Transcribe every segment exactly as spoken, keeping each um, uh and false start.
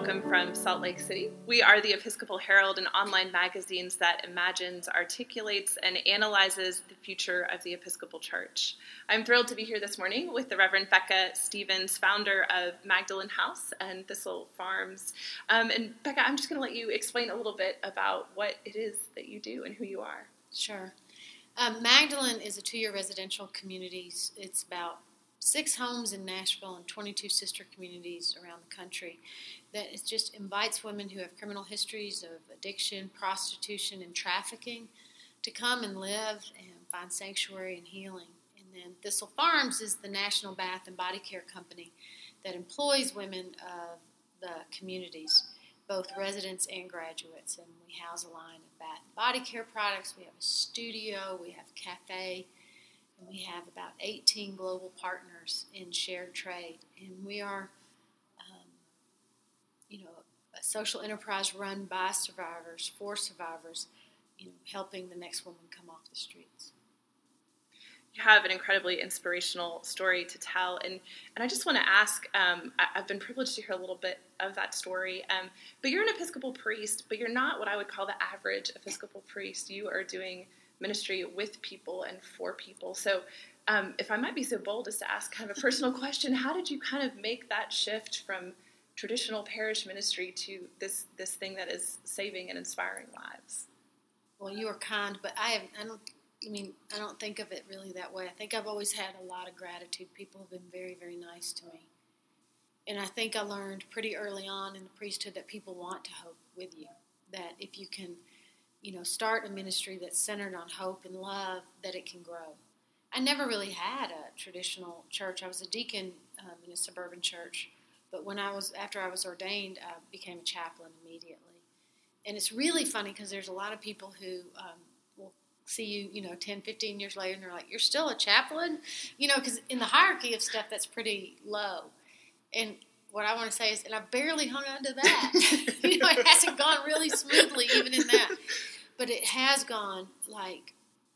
welcome from Salt Lake City. We are the Episcopal Herald, an online magazine that imagines, articulates, and analyzes the future of the Episcopal Church. I'm thrilled to be here this morning with the Reverend Becca Stevens, founder of Magdalen House and Thistle Farms. Um, and Becca, I'm just going to let you explain a little bit about what it is that you do and who you are. Sure. Um, Magdalen is a two-year residential community. It's about six homes in Nashville and twenty-two sister communities around the country that it just invites women who have criminal histories of addiction, prostitution, and trafficking to come and live and find sanctuary and healing. And then Thistle Farms is the national bath and body care company that employs women of the communities, both residents and graduates. And we house a line of bath and body care products. We have a studio, we have a cafe, and we have about eighteen global partners in shared trade. And we are, um, you know, a social enterprise run by survivors, for survivors, you know, helping the next woman come off the streets. You have an incredibly inspirational story to tell, and, and I just want to ask, um, I, I've been privileged to hear a little bit of that story, um, but you're an Episcopal priest, but you're not what I would call the average Episcopal priest. You are doing ministry with people and for people. So um, if I might be so bold as to ask kind of a personal question, how did you kind of make that shift from traditional parish ministry to this this thing that is saving and inspiring lives? Well, you are kind, but I have, I don't, I mean, I don't think of it really that way. I think I've always had a lot of gratitude. People have been very, very nice to me. And I think I learned pretty early on in the priesthood that people want to hope with you, that if you can, you know, start a ministry that's centered on hope and love, that it can grow. I never really had a traditional church. I was a deacon um, in a suburban church, but when I was, after I was ordained, I became a chaplain immediately. And it's really funny because there's a lot of people who um, will see you, you know, ten, fifteen years later, and they're like, you're still a chaplain? You know, because in the hierarchy of stuff, that's pretty low. And what I want to say is, and I barely hung on to that. You know, it hasn't gone really smoothly even in that. But it has gone, like,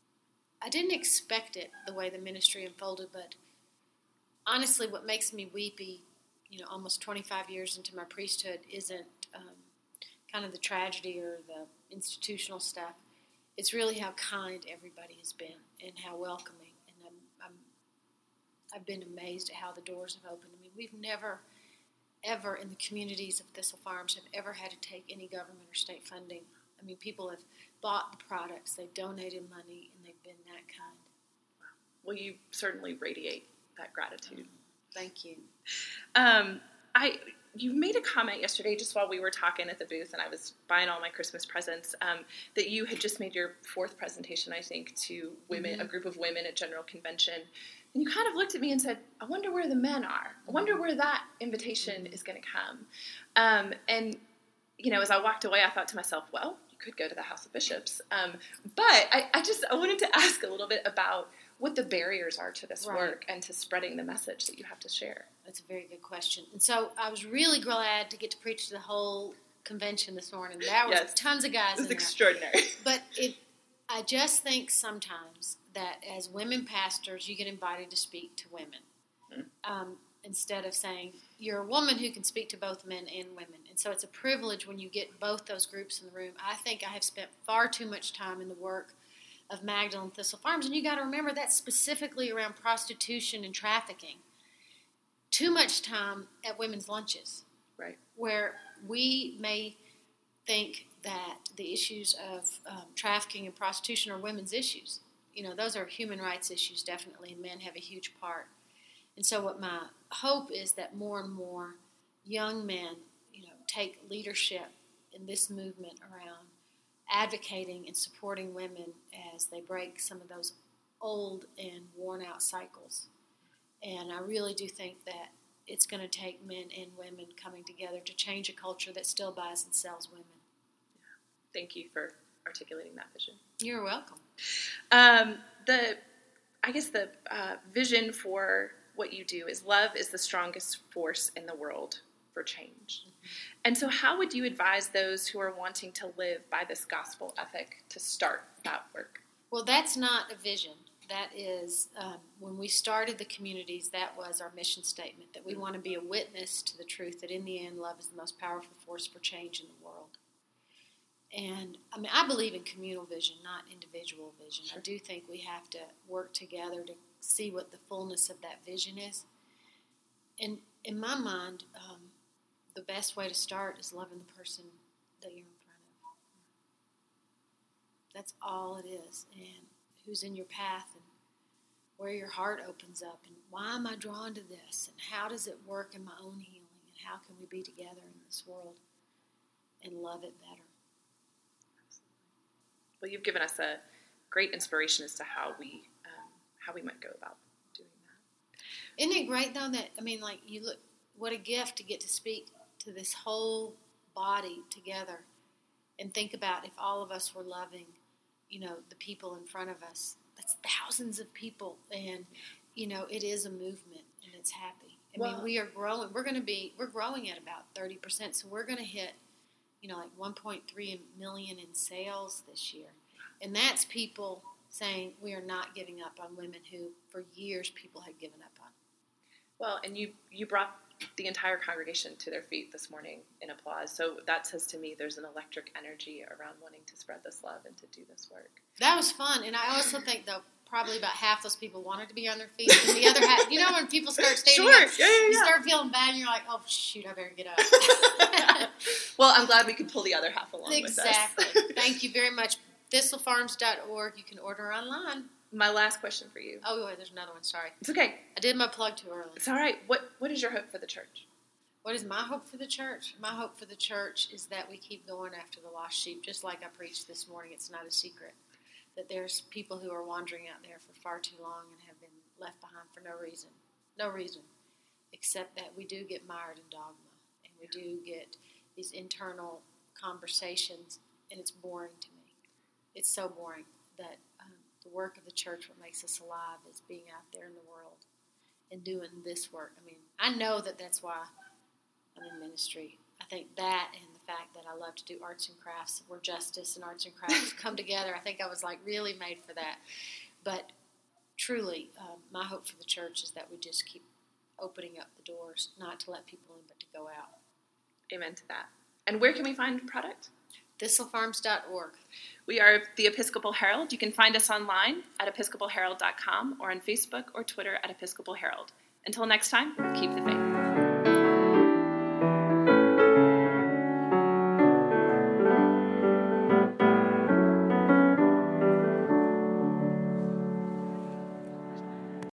I didn't expect it the way the ministry unfolded, but honestly what makes me weepy, you know, almost twenty-five years into my priesthood isn't um, kind of the tragedy or the institutional stuff. It's really how kind everybody has been and how welcoming. And I'm, I'm, I've been amazed at how the doors have opened. I mean, we've never... ever in the communities of Thistle Farms have ever had to take any government or state funding. I mean, people have bought the products, they've donated money, and they've been that kind. Well, you certainly radiate that gratitude. Thank you. Um, I you made a comment yesterday just while we were talking at the booth, and I was buying all my Christmas presents, um, that you had just made your fourth presentation, I think, to women, mm-hmm. a group of women at General Convention. And you kind of looked at me and said, I wonder where the men are. I wonder where that invitation is going to come. Um, and, you know, as I walked away, I thought to myself, well, you could go to the House of Bishops. Um, but I, I just I wanted to ask a little bit about what the barriers are to this right. work and to spreading the message that you have to share. That's a very good question. And so I was really glad to get to preach to the whole convention this morning. There was yes. tons of guys It was in extraordinary. There. But it, I just think sometimes that as women pastors, you get invited to speak to women. Mm-hmm. Um, instead of saying, you're a woman who can speak to both men and women. And so it's a privilege when you get both those groups in the room. I think I have spent far too much time in the work of Magdalen Thistle Farms. And you got to remember that's specifically around prostitution and trafficking. Too much time at women's lunches. Right. Where we may think that the issues of um, trafficking and prostitution are women's issues. You know, those are human rights issues, definitely, and men have a huge part. And so what my hope is that more and more young men, you know, take leadership in this movement around advocating and supporting women as they break some of those old and worn-out cycles. And I really do think that it's going to take men and women coming together to change a culture that still buys and sells women. Thank you for articulating that vision. You're welcome. Um, the, I guess the uh, vision for what you do is love is the strongest force in the world for change. Mm-hmm. And so how would you advise those who are wanting to live by this gospel ethic to start that work? Well, that's not a vision. that is, um, when we started the communities, that was our mission statement, that we want to be a witness to the truth that in the end, love is the most powerful force for change in the world. And, I mean, I believe in communal vision, not individual vision. Sure. I do think we have to work together to see what the fullness of that vision is. And in my mind, um, the best way to start is loving the person that you're in front of. That's all it is. And who's in your path and where your heart opens up and why am I drawn to this and how does it work in my own healing and how can we be together in this world and love it better. Well, you've given us a great inspiration as to how we um, how we might go about doing that. Isn't it great though that I mean like you look what a gift to get to speak to this whole body together and think about if all of us were loving you know, the people in front of us. That's thousands of people. And, you know, it is a movement and it's happy. I well, mean, we are growing. We're going to be, we're growing at about thirty percent. So we're going to hit, you know, like one point three million in sales this year. And that's people saying we are not giving up on women who for years people had given up on. Well, and you, you brought the entire congregation to their feet this morning in applause. So that says to me there's an electric energy around wanting to spread this love and to do this work. That was fun. And I also think, though, probably about half those people wanted to be on their feet. And the other half, you know, when people start standing sure. up, yeah, yeah, yeah. you start feeling bad and you're like, oh, shoot, I better get up. Well, I'm glad we could pull the other half along exactly. with us. Thank you very much. thistle farms dot org. You can order online. My last question for you. Oh, wait, there's another one. Sorry. It's okay. I did my plug too early. It's all right. What What is your hope for the church? What is my hope for the church? My hope for the church is that we keep going after the lost sheep, just like I preached this morning. It's not a secret that there's people who are wandering out there for far too long and have been left behind for no reason. No reason, except that we do get mired in dogma, and we do get these internal conversations, and it's boring to me. It's so boring that um, the work of the church, what makes us alive, is being out there in the world and doing this work. I mean, I know that that's why I'm in ministry. I think that and the fact that I love to do arts and crafts, where justice and arts and crafts come together, I think I was like really made for that. But truly, um, my hope for the church is that we just keep opening up the doors, not to let people in, but to go out. Amen to that. And where can we find product? thistle farms dot org. We are the Episcopal Herald. You can find us online at episcopal herald dot com or on Facebook or Twitter at Episcopal Herald. Until next time, keep the faith.